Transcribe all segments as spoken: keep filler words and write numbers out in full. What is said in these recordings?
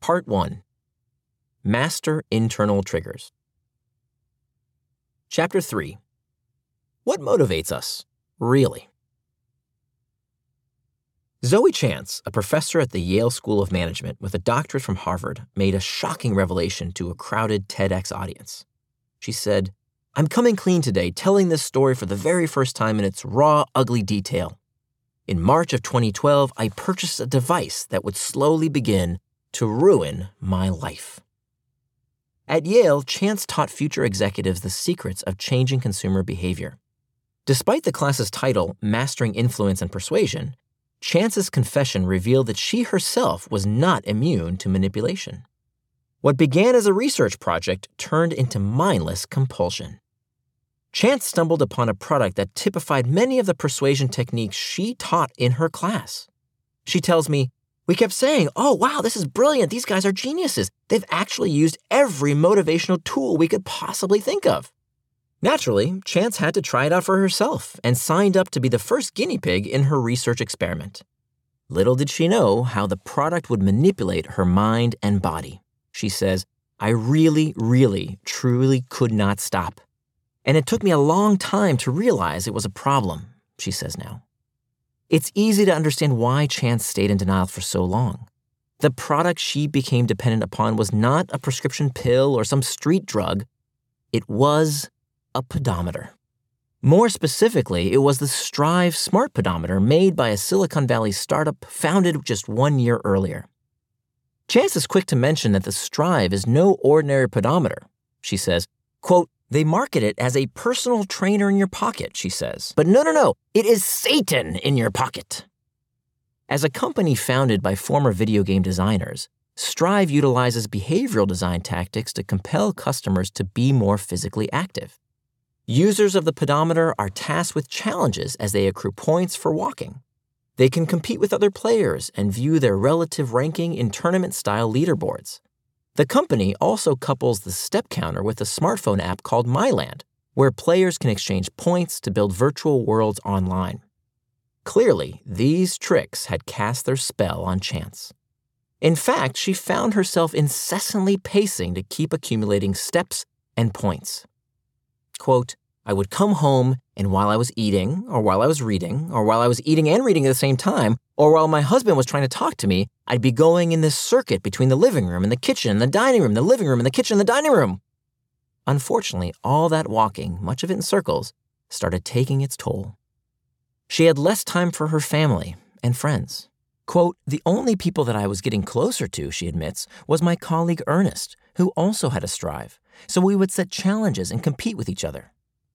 Part one. Master Internal Triggers. Chapter three. What motivates us, really? Zoe Chance, a professor at the Yale School of Management with a doctorate from Harvard, made a shocking revelation to a crowded TEDx audience. She said, "I'm coming clean today, telling this story for the very first time in its raw, ugly detail. In March of twenty twelve, I purchased a device that would slowly begin to ruin my life." At Yale, Chance taught future executives the secrets of changing consumer behavior. Despite the class's title, Mastering Influence and Persuasion, Chance's confession revealed that she herself was not immune to manipulation. What began as a research project turned into mindless compulsion. Chance stumbled upon a product that typified many of the persuasion techniques she taught in her class. She tells me, "We kept saying, oh, wow, this is brilliant. These guys are geniuses. They've actually used every motivational tool we could possibly think of." Naturally, Chance had to try it out for herself and signed up to be the first guinea pig in her research experiment. Little did she know how the product would manipulate her mind and body. She says, "I really, really, truly could not stop. And it took me a long time to realize it was a problem," she says now. It's easy to understand why Chance stayed in denial for so long. The product she became dependent upon was not a prescription pill or some street drug. It was a pedometer. More specifically, it was the Strive Smart Pedometer made by a Silicon Valley startup founded just one year earlier. Chance is quick to mention that the Strive is no ordinary pedometer. She says, quote, "They market it as a personal trainer in your pocket," she says. "But no, no, no, it is Satan in your pocket." As a company founded by former video game designers, Strive utilizes behavioral design tactics to compel customers to be more physically active. Users of the pedometer are tasked with challenges as they accrue points for walking. They can compete with other players and view their relative ranking in tournament-style leaderboards. The company also couples the step counter with a smartphone app called MyLand, where players can exchange points to build virtual worlds online. Clearly, these tricks had cast their spell on Chance. In fact, she found herself incessantly pacing to keep accumulating steps and points. Quote, "I would come home, and while I was eating, or while I was reading, or while I was eating and reading at the same time, or while my husband was trying to talk to me, I'd be going in this circuit between the living room and the kitchen and the dining room, the living room and the kitchen and the dining room." Unfortunately, all that walking, much of it in circles, started taking its toll. She had less time for her family and friends. Quote, "The only people that I was getting closer to," she admits, "was my colleague Ernest, who also had a Strive. So we would set challenges and compete with each other."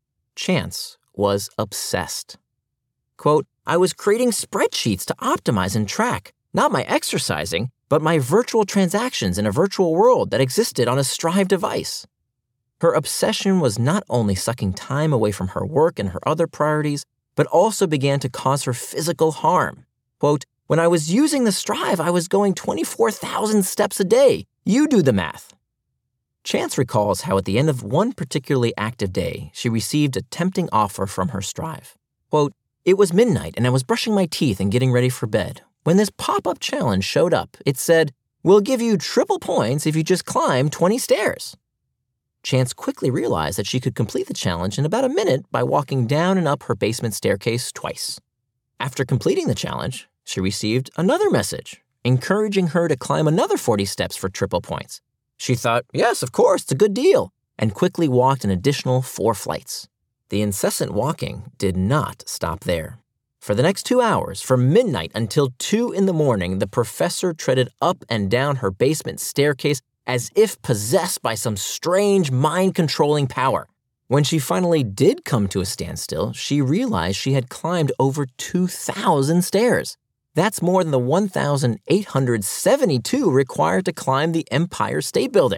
Chance was obsessed. Quote, "I was creating spreadsheets to optimize and track, not my exercising, but my virtual transactions in a virtual world that existed on a Strive device." Her obsession was not only sucking time away from her work and her other priorities, but also began to cause her physical harm. Quote, "When I was using the Strive, I was going twenty-four thousand steps a day. You do the math." Chance recalls how at the end of one particularly active day, she received a tempting offer from her Strive. Quote, "It was midnight and I was brushing my teeth and getting ready for bed when this pop-up challenge showed up. It said, 'We'll give you triple points if you just climb twenty stairs.'" Chance quickly realized that she could complete the challenge in about a minute by walking down and up her basement staircase twice. After completing the challenge, she received another message, encouraging her to climb another forty steps for triple points. She thought, yes, of course, it's a good deal, and quickly walked an additional four flights. The incessant walking did not stop there. For the next two hours, from midnight until two in the morning, the professor treaded up and down her basement staircase as if possessed by some strange mind-controlling power. When she finally did come to a standstill, she realized she had climbed over two thousand stairs. That's more than the one thousand eight hundred seventy-two required to climb the Empire State Building.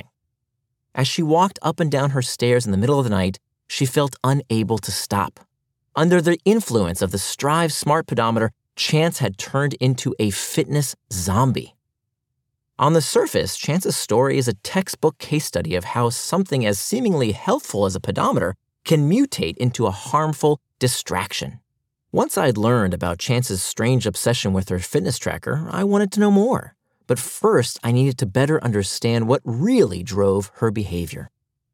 As she walked up and down her stairs in the middle of the night, she felt unable to stop. Under the influence of the Strive Smart Pedometer, Chance had turned into a fitness zombie. On the surface, Chance's story is a textbook case study of how something as seemingly helpful as a pedometer can mutate into a harmful distraction. Once I'd learned about Chance's strange obsession with her fitness tracker, I wanted to know more. but first I needed to better understand what really drove her behavior.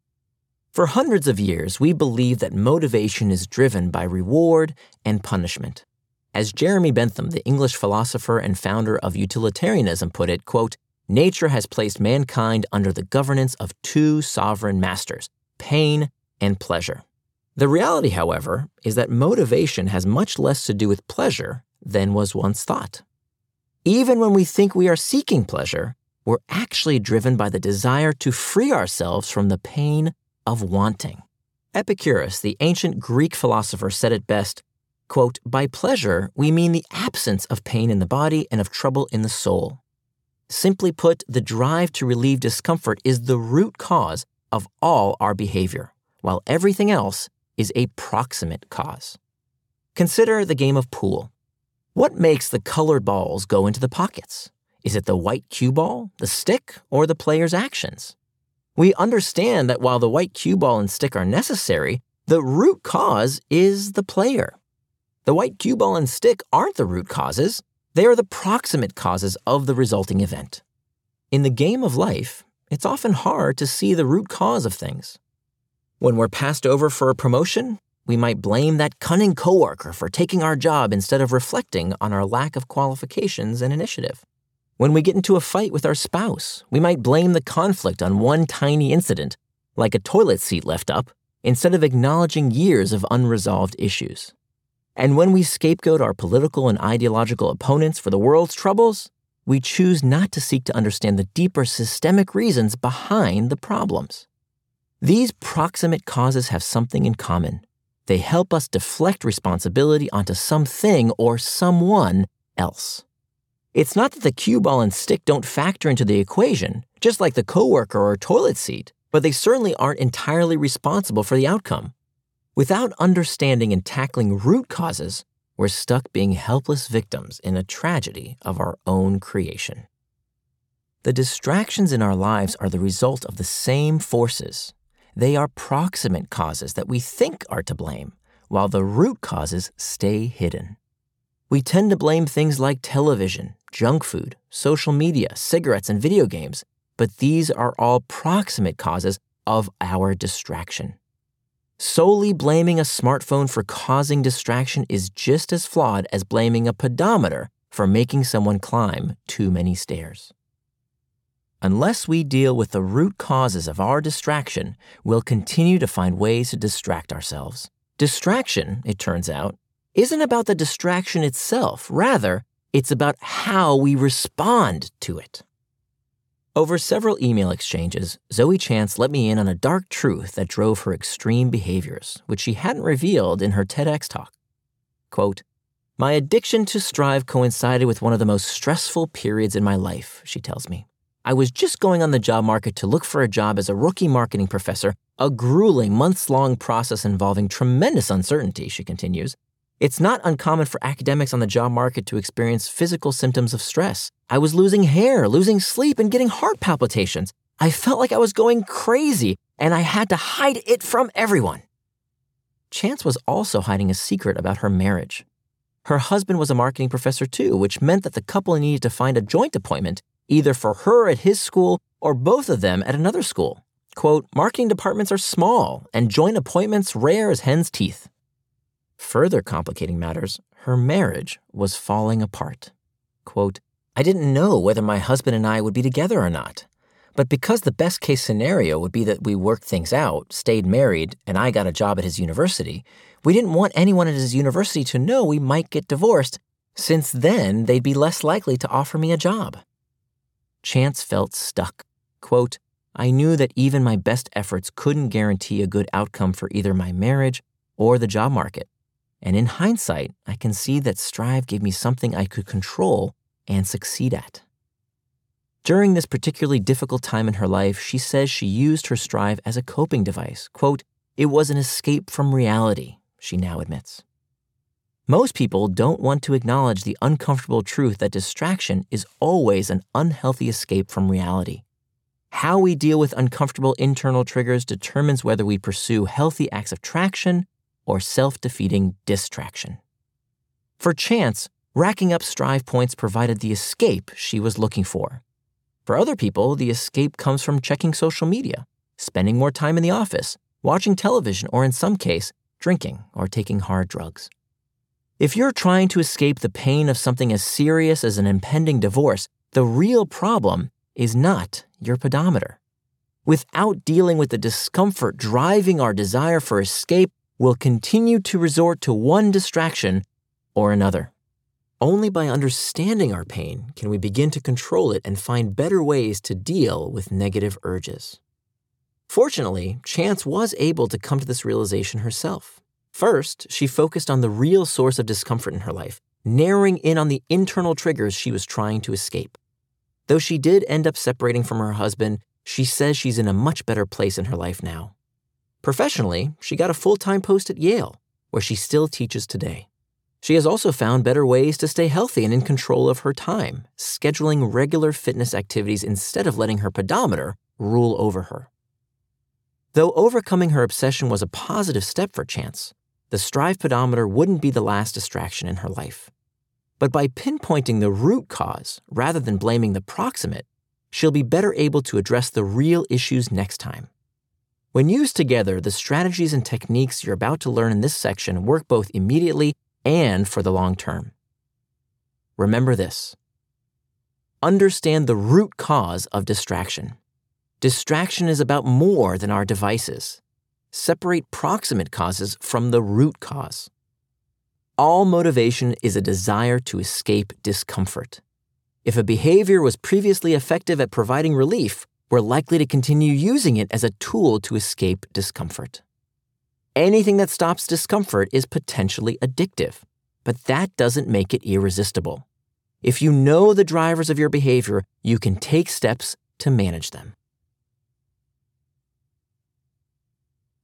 For hundreds of years, we believe that motivation is driven by reward and punishment. As Jeremy Bentham, the English philosopher and founder of utilitarianism, put it, quote, "Nature has placed mankind under the governance of two sovereign masters, pain and pleasure." The reality, however, is that motivation has much less to do with pleasure than was once thought. Even when we think we are seeking pleasure, we're actually driven by the desire to free ourselves from the pain of wanting. Epicurus, the ancient Greek philosopher, said it best, quote, "By pleasure, we mean the absence of pain in the body and of trouble in the soul." Simply put, the drive to relieve discomfort is the root cause of all our behavior, while everything else is a proximate cause. Consider the game of pool. What makes the colored balls go into the pockets? Is it the white cue ball, the stick, or the player's actions? We understand that while the white cue ball and stick are necessary, the root cause is the player. The white cue ball and stick aren't the root causes. They are the proximate causes of the resulting event. In the game of life, it's often hard to see the root cause of things. When we're passed over for a promotion, we might blame that cunning coworker for taking our job instead of reflecting on our lack of qualifications and initiative. When we get into a fight with our spouse, we might blame the conflict on one tiny incident, like a toilet seat left up, instead of acknowledging years of unresolved issues. And when we scapegoat our political and ideological opponents for the world's troubles, we choose not to seek to understand the deeper systemic reasons behind the problems. These proximate causes have something in common. They help us deflect responsibility onto something or someone else. It's not that the cue ball and stick don't factor into the equation, just like the coworker or toilet seat, but they certainly aren't entirely responsible for the outcome. Without understanding and tackling root causes, we're stuck being helpless victims in a tragedy of our own creation. The distractions in our lives are the result of the same forces. They are proximate causes that we think are to blame, while the root causes stay hidden. We tend to blame things like television, junk food, social media, cigarettes, and video games, but these are all proximate causes of our distraction. Solely blaming a smartphone for causing distraction is just as flawed as blaming a pedometer for making someone climb too many stairs. Unless we deal with the root causes of our distraction, we'll continue to find ways to distract ourselves. Distraction, it turns out, isn't about the distraction itself. Rather, it's about how we respond to it. Over several email exchanges, Zoe Chance let me in on a dark truth that drove her extreme behaviors, which she hadn't revealed in her TEDx talk. Quote, "My addiction to Strive coincided with one of the most stressful periods in my life," she tells me. "I was just going on the job market to look for a job as a rookie marketing professor, a grueling months-long process involving tremendous uncertainty," she continues. "It's not uncommon for academics on the job market to experience physical symptoms of stress. I was losing hair, losing sleep, and getting heart palpitations. I felt like I was going crazy, and I had to hide it from everyone." Chance was also hiding a secret about her marriage. Her husband was a marketing professor too, which meant that the couple needed to find a joint appointment, either for her at his school or both of them at another school. Quote, "Marketing departments are small and joint appointments rare as hen's teeth." Further complicating matters, her marriage was falling apart. Quote, "I didn't know whether my husband and I would be together or not. But because the best case scenario would be that we worked things out, stayed married, and I got a job at his university, we didn't want anyone at his university to know we might get divorced, since then they'd be less likely to offer me a job." Chance felt stuck. Quote, "I knew that even my best efforts couldn't guarantee a good outcome for either my marriage or the job market. And in hindsight, I can see that Strive gave me something I could control and succeed at." During this particularly difficult time in her life, she says she used her Strive as a coping device. Quote, "It was an escape from reality," she now admits. Most people don't want to acknowledge the uncomfortable truth that distraction is always an unhealthy escape from reality. How we deal with uncomfortable internal triggers determines whether we pursue healthy acts of traction or self-defeating distraction. For Chance, Racking up Strive points provided the escape she was looking for. For other people, the escape comes from checking social media, spending more time in the office, watching television, or in some case, drinking or taking hard drugs. If you're trying to escape the pain of something as serious as an impending divorce, the real problem is not your pedometer. Without dealing with the discomfort driving our desire for escape, we'll continue to resort to one distraction or another. Only by understanding our pain can we begin to control it and find better ways to deal with negative urges. Fortunately, Chance was able to come to this realization herself. First, she focused on the real source of discomfort in her life, narrowing in on the internal triggers she was trying to escape. Though she did end up separating from her husband, she says she's in a much better place in her life now. Professionally, she got a full-time post at Yale, where she still teaches today. She has also found better ways to stay healthy and in control of her time, scheduling regular fitness activities instead of letting her pedometer rule over her. Though overcoming her obsession was a positive step for Chance, the Strive pedometer wouldn't be the last distraction in her life. But by pinpointing the root cause rather than blaming the proximate, she'll be better able to address the real issues next time. When used together, the strategies and techniques you're about to learn in this section work both immediately and for the long term. Remember this. Understand the root cause of distraction. Distraction is about more than our devices. Separate proximate causes from the root cause. All motivation is a desire to escape discomfort. If a behavior was previously effective at providing relief, we're likely to continue using it as a tool to escape discomfort. Anything that stops discomfort is potentially addictive, but that doesn't make it irresistible. If you know the drivers of your behavior, you can take steps to manage them.